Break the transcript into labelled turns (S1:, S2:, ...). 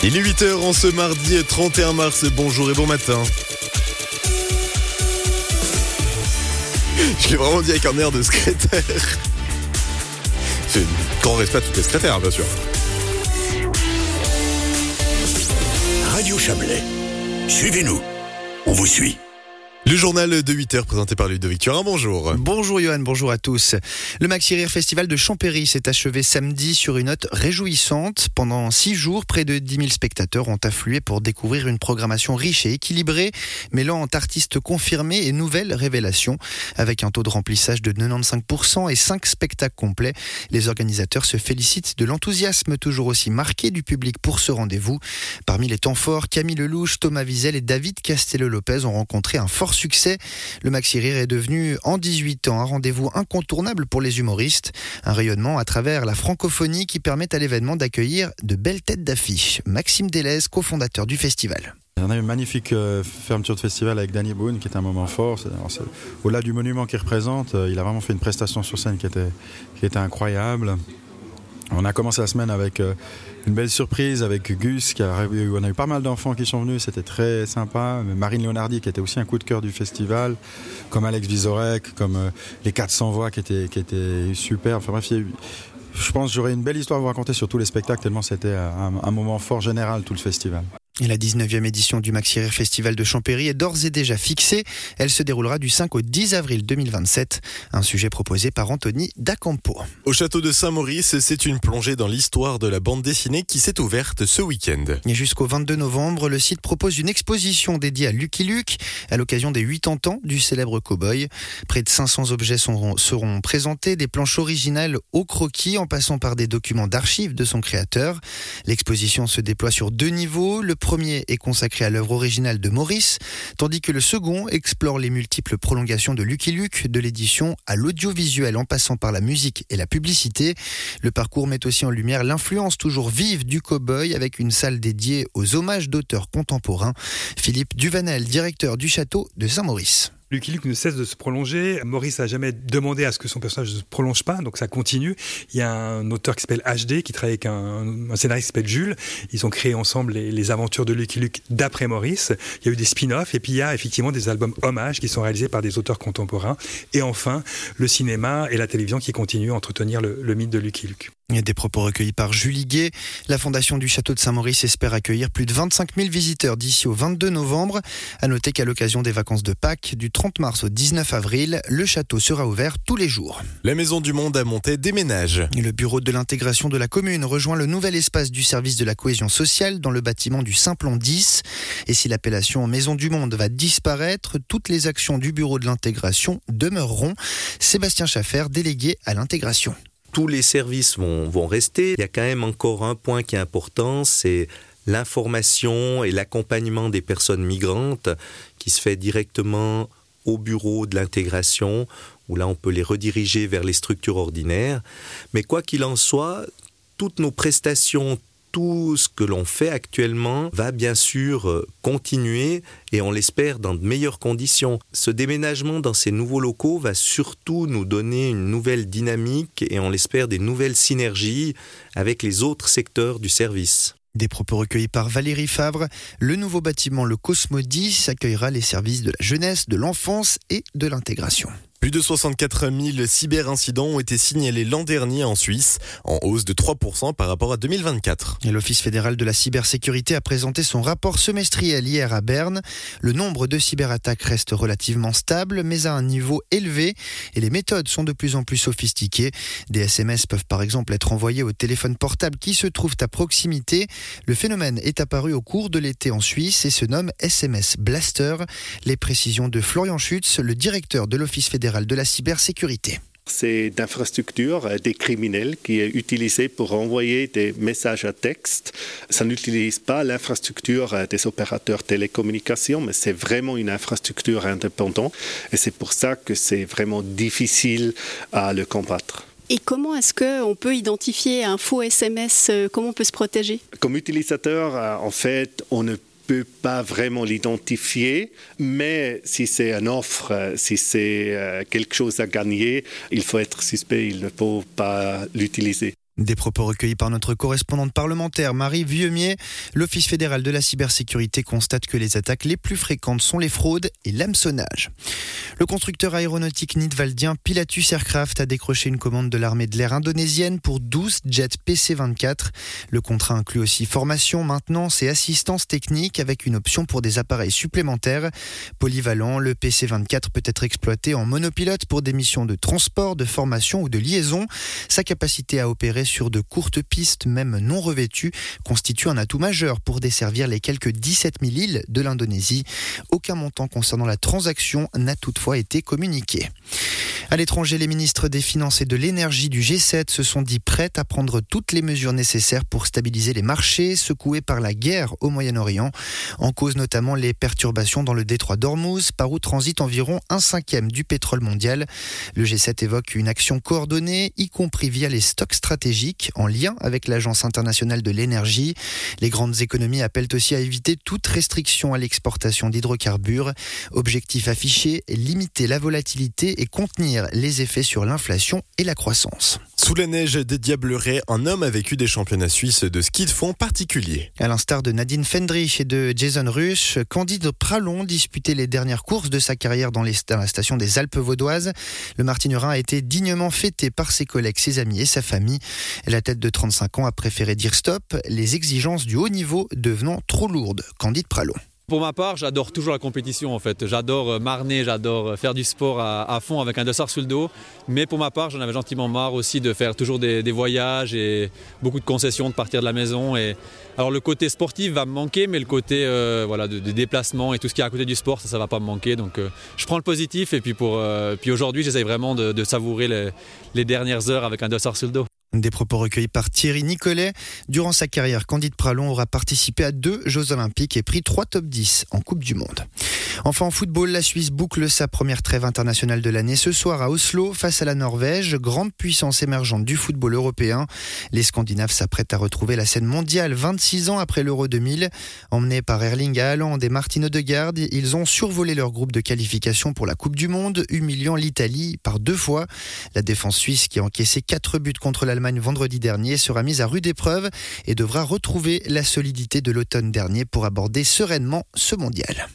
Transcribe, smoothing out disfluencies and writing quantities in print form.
S1: Il est 8h en ce mardi 31 mars. Bonjour et bon matin. Je l'ai vraiment dit avec un air de secrétaire. C'est grand respect à tous les secrétaires, bien sûr.
S2: Radio Chablais. Suivez-nous. On vous suit.
S1: Le journal de 8h présenté par Ludovic Turin, bonjour.
S3: Bonjour Johan, bonjour à tous. Le Maxi Rire Festival de Champéry s'est achevé samedi sur une note réjouissante. Pendant 6 jours, près de 10 000 spectateurs ont afflué pour découvrir une programmation riche et équilibrée, mêlant artistes confirmés et nouvelles révélations. Avec un taux de remplissage de 95% et 5 spectacles complets, les organisateurs se félicitent de l'enthousiasme toujours aussi marqué du public pour ce rendez-vous. Parmi les temps forts, Camille Lelouch, Thomas Wiesel et David Castello-Lopez ont rencontré un fort succès. Le Maxi Rire est devenu en 18 ans un rendez-vous incontournable pour les humoristes. Un rayonnement à travers la francophonie qui permet à l'événement d'accueillir de belles têtes d'affiche. Maxime Delez, cofondateur du festival.
S4: On a eu une magnifique fermeture de festival avec Danny Boone qui était un moment fort. Au-delà du monument qu'il représente, il a vraiment fait une prestation sur scène qui était incroyable. On a commencé la semaine avec une belle surprise avec Gus, on a eu pas mal d'enfants qui sont venus, c'était très sympa. Marine Leonardi qui était aussi un coup de cœur du festival, comme Alex Vizorek, comme les 400 voix qui étaient super. Enfin bref, je pense que j'aurais une belle histoire à vous raconter sur tous les spectacles, tellement c'était un moment fort général tout le festival.
S3: Et la 19e édition du Maxi Rire Festival de Champéry est d'ores et déjà fixée. Elle se déroulera du 5 au 10 avril 2027. Un sujet proposé par Anthony D'Acampo.
S1: Au château de Saint-Maurice, c'est une plongée dans l'histoire de la bande dessinée qui s'est ouverte ce week-end.
S3: Et jusqu'au 22 novembre, le site propose une exposition dédiée à Lucky Luke à l'occasion des 80 ans du célèbre cow-boy. Près de 500 objets seront présentés, des planches originales au croquis en passant par des documents d'archives de son créateur. L'exposition se déploie sur 2 niveaux. Le premier est consacré à l'œuvre originale de Maurice, tandis que le second explore les multiples prolongations de Lucky Luke, de l'édition à l'audiovisuel en passant par la musique et la publicité. Le parcours met aussi en lumière l'influence toujours vive du cow-boy avec une salle dédiée aux hommages d'auteurs contemporains. Philippe Duvanel, directeur du château de Saint-Maurice.
S5: Lucky Luke ne cesse de se prolonger. Maurice n'a jamais demandé à ce que son personnage ne se prolonge pas, donc ça continue. Il y a un auteur qui s'appelle HD, qui travaille avec un scénariste qui s'appelle Jules. Ils ont créé ensemble les aventures de Lucky Luke d'après Maurice. Il y a eu des spin-offs et puis il y a effectivement des albums hommages qui sont réalisés par des auteurs contemporains. Et enfin, le cinéma et la télévision qui continuent à entretenir le mythe de Lucky Luke.
S3: Il y a des propos recueillis par Julie Guet. La fondation du château de Saint-Maurice espère accueillir plus de 25 000 visiteurs d'ici au 22 novembre. À noter qu'à l'occasion des vacances de Pâques, du 30 mars au 19 avril, le château sera ouvert tous les jours.
S1: La Maison du Monde à Montaix déménage.
S3: Et le bureau de l'intégration de la commune rejoint le nouvel espace du service de la cohésion sociale dans le bâtiment du Simplon 10. Et si l'appellation Maison du Monde va disparaître, toutes les actions du bureau de l'intégration demeureront. Sébastien Schaffer, délégué à l'intégration.
S6: Tous les services vont rester. Il y a quand même encore un point qui est important, c'est l'information et l'accompagnement des personnes migrantes qui se fait directement au bureau de l'intégration, où là on peut les rediriger vers les structures ordinaires. Mais quoi qu'il en soit, toutes nos prestations, tout ce que l'on fait actuellement va bien sûr continuer et on l'espère dans de meilleures conditions. Ce déménagement dans ces nouveaux locaux va surtout nous donner une nouvelle dynamique et on l'espère des nouvelles synergies avec les autres secteurs du service.
S3: Des propos recueillis par Valérie Favre. Le nouveau bâtiment, le Cosmo 10, accueillera les services de la jeunesse, de l'enfance et de l'intégration.
S1: Plus de 64 000 cyberincidents ont été signalés l'an dernier en Suisse, en hausse de 3% par rapport à 2024.
S3: Et l'Office fédéral de la cybersécurité a présenté son rapport semestriel hier à Berne. Le nombre de cyberattaques reste relativement stable, mais à un niveau élevé. Et les méthodes sont de plus en plus sophistiquées. Des SMS peuvent par exemple être envoyés au téléphone portable qui se trouvent à proximité. Le phénomène est apparu au cours de l'été en Suisse et se nomme SMS Blaster. Les précisions de Florian Schütz, le directeur de l'Office fédéral de la cybersécurité.
S7: C'est d'infrastructure des criminels qui est utilisée pour envoyer des messages à texte. Ça n'utilise pas l'infrastructure des opérateurs télécommunications, mais c'est vraiment une infrastructure indépendante. Et c'est pour ça que c'est vraiment difficile à le combattre.
S8: Et comment est-ce qu'on peut identifier un faux SMS? Comment on peut se protéger?
S7: Comme utilisateur, en fait, on ne peut pas vraiment l'identifier, mais si c'est une offre, si c'est quelque chose à gagner, il faut être suspect, il ne faut pas l'utiliser.
S3: Des propos recueillis par notre correspondante parlementaire Marie Vieumier. L'Office fédéral de la cybersécurité constate que les attaques les plus fréquentes sont les fraudes et l'hameçonnage. Le constructeur aéronautique nidwaldien Pilatus Aircraft a décroché une commande de l'armée de l'air indonésienne pour 12 jets PC-24. Le contrat inclut aussi formation, maintenance et assistance technique avec une option pour des appareils supplémentaires. Polyvalent, le PC-24 peut être exploité en monopilote pour des missions de transport, de formation ou de liaison. Sa capacité à opérer sur de courtes pistes, même non revêtues, constitue un atout majeur pour desservir les quelques 17 000 îles de l'Indonésie. Aucun montant concernant la transaction n'a toutefois été communiqué. À l'étranger, les ministres des Finances et de l'Énergie du G7 se sont dit prêts à prendre toutes les mesures nécessaires pour stabiliser les marchés secoués par la guerre au Moyen-Orient. En cause notamment les perturbations dans le détroit d'Ormuz, par où transite environ 1/5 du pétrole mondial. Le G7 évoque une action coordonnée, y compris via les stocks stratégiques, en lien avec l'Agence internationale de l'énergie. Les grandes économies appellent aussi à éviter toute restriction à l'exportation d'hydrocarbures. Objectif affiché, limiter la volatilité et contenir les effets sur l'inflation et la croissance.
S1: Sous la neige des Diablerets, un homme a vécu des championnats suisses de ski de fond particuliers.
S3: À l'instar de Nadine Fendrich et de Jason Rusch, Candide Pralon disputait les dernières courses de sa carrière dans la station des Alpes vaudoises. Le Martinurin a été dignement fêté par ses collègues, ses amis et sa famille. La tête de 35 ans a préféré dire stop, les exigences du haut niveau devenant trop lourdes. Candide Pralon.
S9: Pour ma part, j'adore toujours la compétition en fait. J'adore marner, j'adore faire du sport à fond avec un dossard sur le dos. Mais pour ma part, j'en avais gentiment marre aussi de faire toujours des voyages et beaucoup de concessions, de partir de la maison. Alors le côté sportif va me manquer, mais le côté de déplacement et tout ce qui est à côté du sport, ça va pas me manquer. Donc je prends le positif et puis aujourd'hui, j'essaye vraiment de savourer les dernières heures avec un dossard sur le dos.
S3: Des propos recueillis par Thierry Nicolet. Durant sa carrière, Candide Pralon aura participé à 2 Jeux Olympiques et pris 3 top 10 en Coupe du Monde. Enfin en football, la Suisse boucle sa première trêve internationale de l'année ce soir à Oslo face à la Norvège, grande puissance émergente du football européen. Les Scandinaves s'apprêtent à retrouver la scène mondiale 26 ans après l'Euro 2000. Emmenés par Erling Haaland et Martin Odegaard, ils ont survolé leur groupe de qualification pour la Coupe du Monde, humiliant l'Italie par 2 fois. La défense suisse, qui a encaissé 4 buts contre l'Allemagne vendredi dernier, sera mise à rude épreuve et devra retrouver la solidité de l'automne dernier pour aborder sereinement ce mondial.